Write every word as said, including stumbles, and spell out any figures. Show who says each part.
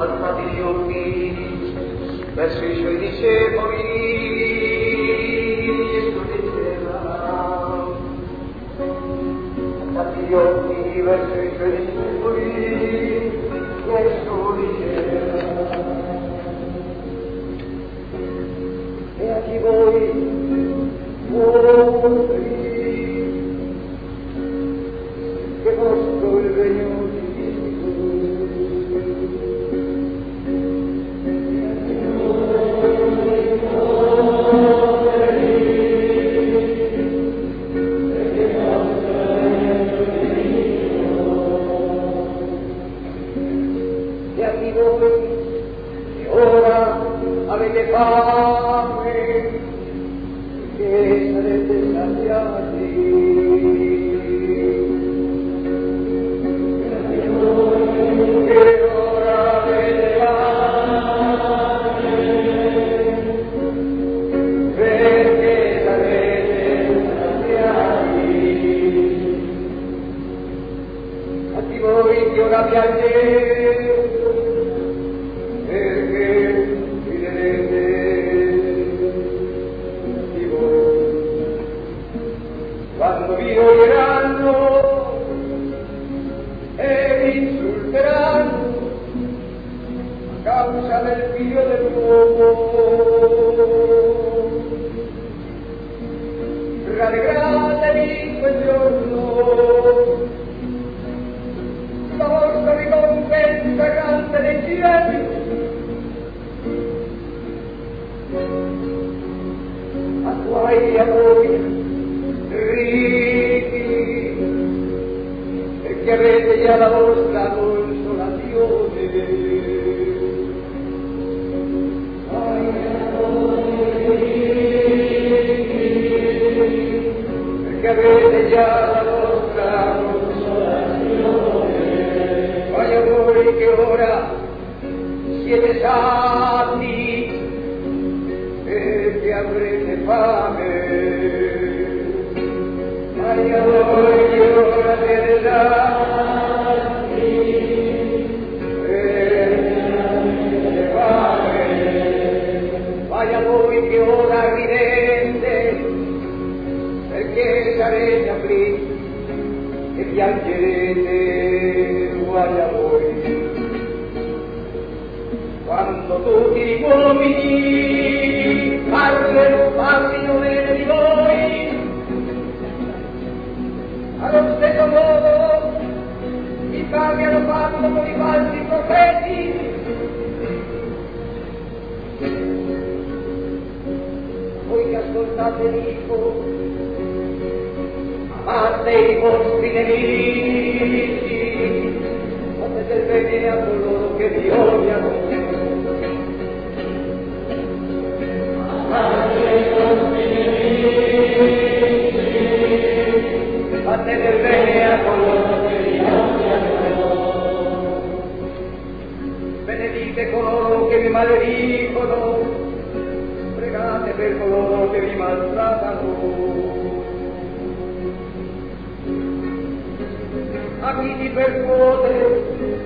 Speaker 1: alzati gli occhi verso i suoi discepoli e sorrideva. Alzati gli occhi verso i suoi discepoli e sorrideva. E a chi voi vuoi che vostro il regno di e a chi voi che ora avete fame che sarete saziati. Ora piangete perché ridete di voi quando vi odieranno e vi insulteranno a causa del figlio dell'uomo. Rallegratevi quel giorno, la vostra ricompensa grande nei cieli. Ma guai a voi ricchi, perché avete già la vostra consolazione. Guai a voi ricchi, perché avete già la vostra consolazione. Vai a voi che ora siete sati e che avrete fame. Vai a voi che ora siete sati e che avrete fame. Vai a voi che ora ridete perché sarete afflitti e piangerete. Guai a voi quando tutti gli uomini parlino, parlino bene di voi. Allo stesso modo i padri hanno fatto con i falsi profeti. Voi che ascoltate dico, amate i vostri nemici, fate del bene a coloro che vi odiano. Amate i vostri nemici, fate del bene a coloro che vi odiano. Benedite coloro che vi maledicono, pregate per coloro che vi maltrattano. A chi ti percuote